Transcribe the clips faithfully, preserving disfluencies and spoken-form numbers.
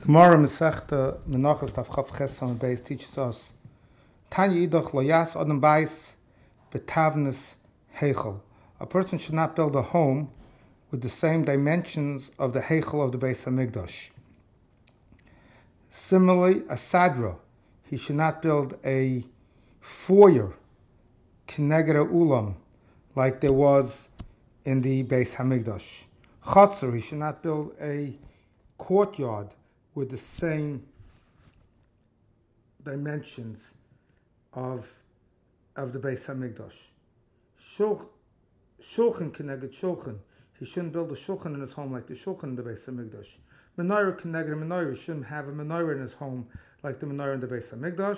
Gemara Masechta Menachos Daf Chaf Ches on Beis teaches us Tanya Idach Lo Yas Adam Bais Betavnis Heichel. A person should not build a home with the same dimensions of the Heichel of the Beis Hamikdash. Similarly, a Sadra, he should not build a foyer Kineged Ulam like there was in the Beis Hamikdash. Chatzar, he should not build a courtyard with the same dimensions of of the Beis Hamikdash. Shulch, shulchan Kineged shulchan, he shouldn't build a shulchan in his home like the shulchan in the Beis Hamikdash. Menorah Kineged menorah, he shouldn't have a menorah in his home like the menorah in the Beis Hamikdash.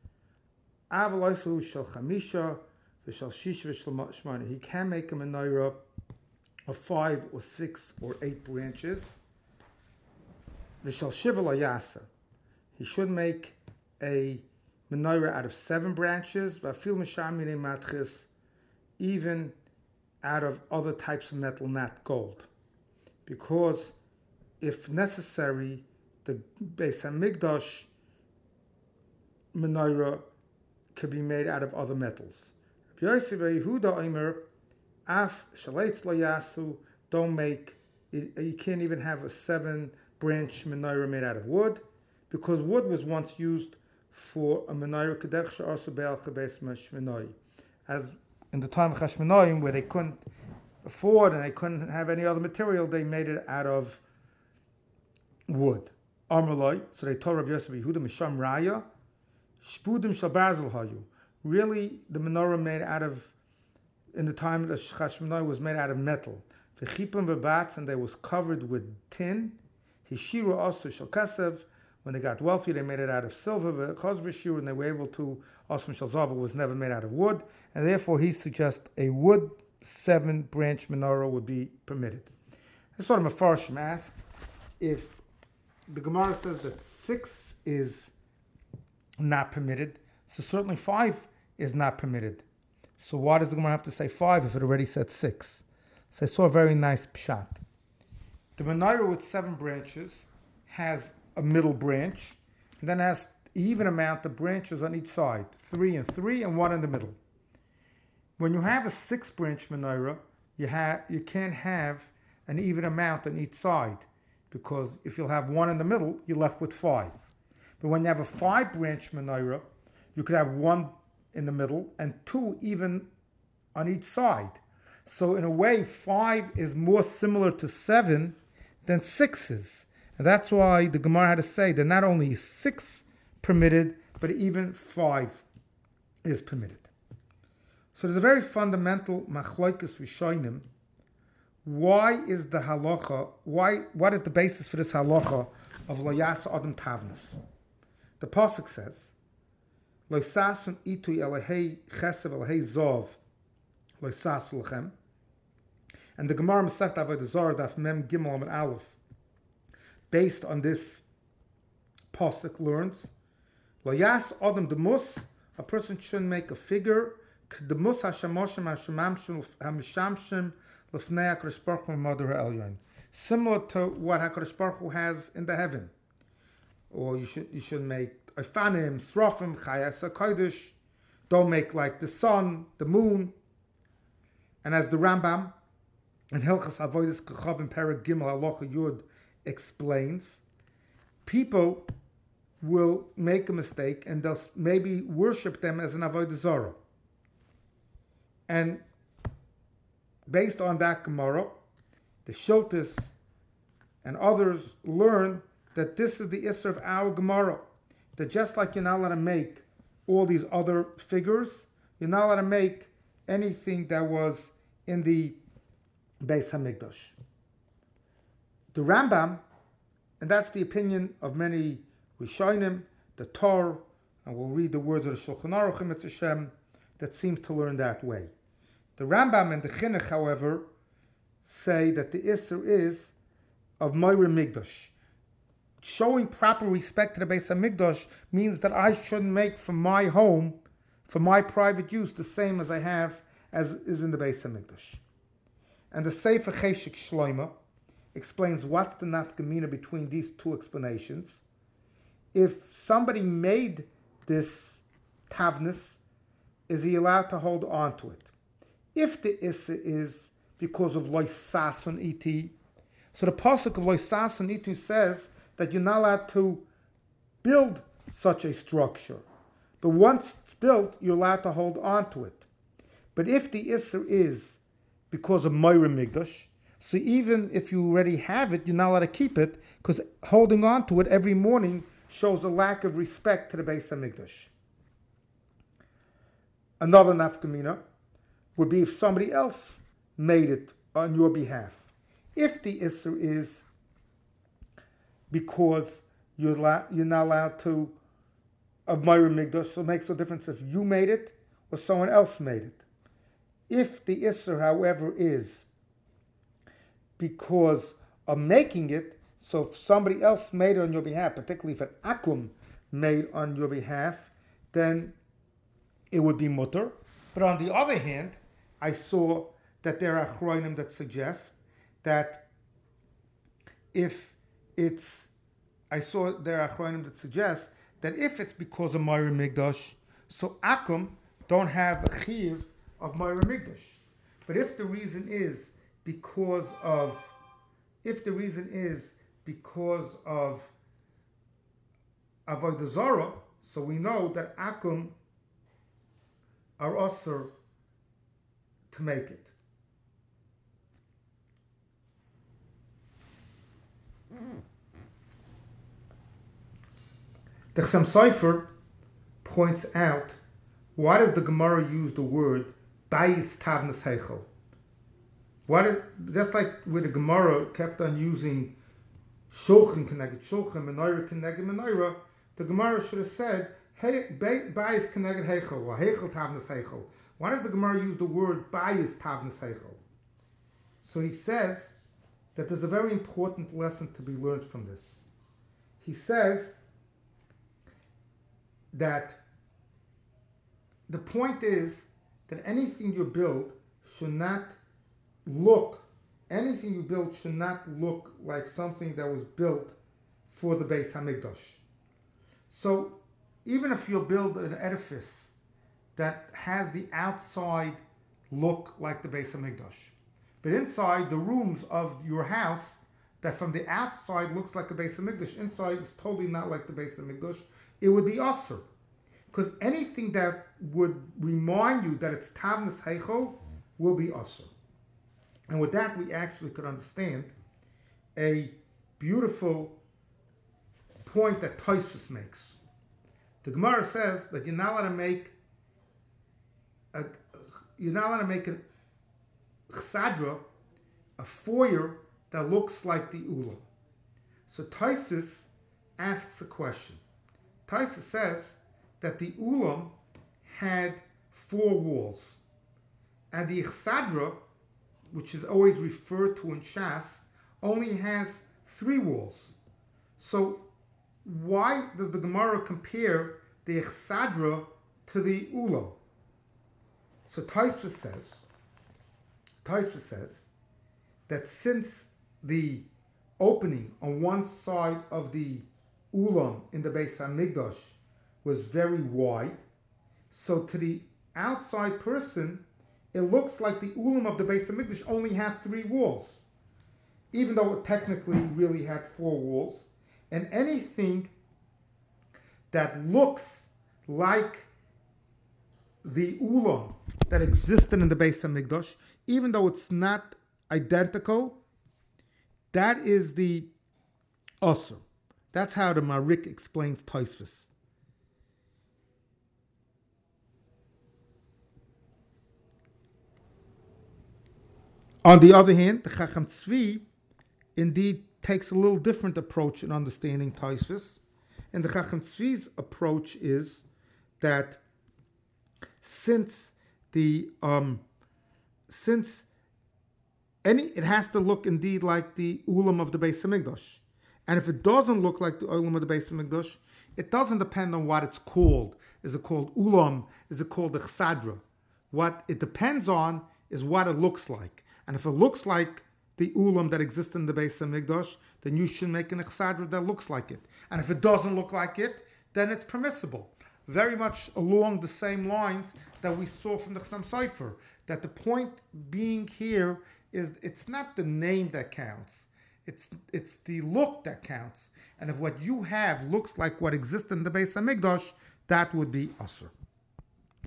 Aval oisu shel chamisha v'shel shish v'shel shmona, he can make a menorah of five or six or eight branches. V'shel shiva lo yasa, he should make a menorah out of seven branches, v'afil misham minei matchis, even out of other types of metal, not gold. Because if necessary, the Beis Hamikdash menorah could be made out of other metals. Rabbi Yosef Yehuda Omer, af shaleitz lo yasu, don't make, you can't even have a seven branch menorah made out of wood, because wood was once used for a menorah kedech she'asu be'al chebeis mashmenoi. As in the time of Chashmonaim, where they couldn't afford and they couldn't have any other material, they made it out of wood. Amaloi, so they told Rabbi Yosef Yehuda Misham Raya, Shpudim Shal Barzel Hayu. Really, the menorah made out of, in the time of the Chashmonaim, was made out of metal. V'chipim v'bats, and they was covered with tin. Hishiru also Shal Kasev. When they got wealthy, they made it out of silver. V'chaz v'shiru, and they were able to. Also Shal Zav was never made out of wood, and therefore he suggests a wood seven branch menorah would be permitted. That's sort of a Mefarshim ask if the Gemara says that six is not permitted, so certainly five is not permitted. So why does the Gemara have to say five if it already said six? So I saw a very nice pshat. The menorah with seven branches has a middle branch, and then has an even amount of branches on each side, three and three, and one in the middle. When you have a six-branch menorah, you have you can't have an even amount on each side, because if you'll have one in the middle, you're left with five. But when you have a five-branch menorah, you could have one in the middle and two even on each side. So in a way, five is more similar to seven than six is. And that's why the Gemara had to say that not only is six permitted, but even five is permitted. So there's a very fundamental machloikos rishonim. Why is the halacha, why, what is the basis for this halacha of lo yasa adam tavnas? The pasuk says, lo sasun itui elahei chesev elahei zov lo sasu lechem. And the Gemara Masechta Avodah Zarah daf mem gimel amud aleph, based on this pasuk, learns lo yas adam demus, a person shouldn't make a figure demus hashamoshim hashamamshim hamishamshim lefnei HaKadosh Baruch Hu Mother Elyon, similar to what HaKadosh Baruch Hu has in the heaven. Or you should you should make ifanim, srofim, chayas hakodesh. Don't make like the sun, the moon. And as the Rambam in Hilchas Avodas Kechavim Perek Gimel Halacha Yud explains, people will make a mistake and they'll maybe worship them as an Avodah Zarah. And based on that Gemara, the Shiltis and others learn that this is the Isser of our Gemara, that just like you're not allowed to make all these other figures, you're not allowed to make anything that was in the Beis Hamikdash. The Rambam, and that's the opinion of many Rishonim, the Torah, and we'll read the words of the Shulchan Aruch Emetz Hashem, that seems to learn that way. The Rambam and the Chinuch, however, say that the Isser is of Moira Migdash. Showing proper respect to the Beis Hamikdash means that I shouldn't make for my home, for my private use, the same as I have as is in the Beis Hamikdash. And the Sefer Cheshik Shloima explains what's the nafkamina between these two explanations. If somebody made this tavnis, is he allowed to hold on to it? If the issa is because of loisasun iti, so the pasuk of loisasun iti says that you're not allowed to build such a structure. But once it's built, you're allowed to hold on to it. But if the issa is because of Moira Migdash, so even if you already have it, you're not allowed to keep it, because holding on to it every morning shows a lack of respect to the Beis HaMikdash. Another nafkamina would be if somebody else made it on your behalf. If the Isser is because you're, la- you're not allowed to admire Migdash, so it makes no difference if you made it or someone else made it. If the Isser, however, is because of making it, so if somebody else made it on your behalf, particularly if an akum made on your behalf, then it would be mutter. But on the other hand, I saw that there are achronim that suggest that if it's, I saw there are achronim that suggest that if it's because of Moira Migdash, so akum don't have a chiyuv of Moira Migdash. But if the reason is because of, if the reason is because of Avodah Zarah, so we know that akum are usher to make it. The Chassam Sofer points out, why does the Gemara use the word Bayis Tavnas Heichel? What is, just like where the Gemara kept on using Shulchan Keneged Shulchan, Menorah Keneged Menorah, the Gemara should have said, hey, Bayis Keneged Heichel, or Heichel Tavnas Heichel. Why does the Gemara use the word Bayis Tavnas Heichel? So he says that there's a very important lesson to be learned from this. He says that the point is that anything you build should not look, anything you build should not look like something that was built for the Beis HaMikdash. So even if you build an edifice that has the outside look like the Beis HaMikdash, but inside the rooms of your house, that from the outside looks like a Beis HaMikdash, inside is totally not like the Beis HaMikdash, it would be usher. Because anything that would remind you that it's Tavnas Heichel will be usher. And with that, we actually could understand a beautiful point that Tosfos makes. The Gemara says that you're not allowed to make a, you're not allowed to make a chsadra, a foyer that looks like the ulam. So Tosfos asks a question. Tosfos says that the ulam had four walls, and the chsadra, which is always referred to in Shas, only has three walls. So why does the Gemara compare the chsadra to the ulam? So Tosfos says, Tosfos says that since the opening on one side of the ulam in the Beis HaMikdash was very wide, so to the outside person, it looks like the ulam of the Beis HaMikdash only had three walls, even though it technically really had four walls. And anything that looks like the ulam that existed in the Beis HaMikdash, even though it's not identical, that is the usher. That's how the Marik explains Tosfos. On the other hand, the Chacham Tzvi indeed takes a little different approach in understanding Tosfos. And the Chacham Tzvi's approach is that since the um, since any it has to look indeed like the ulam of the Beis HaMikdash, and if it doesn't look like the ulam of the Beis HaMikdash, it doesn't depend on what it's called. Is it called ulam? Is it called the chsadra? What it depends on is what it looks like. And if it looks like the ulam that exists in the Beis Hamikdash, then you should make an chsadra that looks like it. And if it doesn't look like it, then it's permissible. Very much along the same lines that we saw from the Chassam Sofer, that the point being here is it's not the name that counts, it's it's the look that counts. And if what you have looks like what exists in the Beis Hamikdash, that would be asur.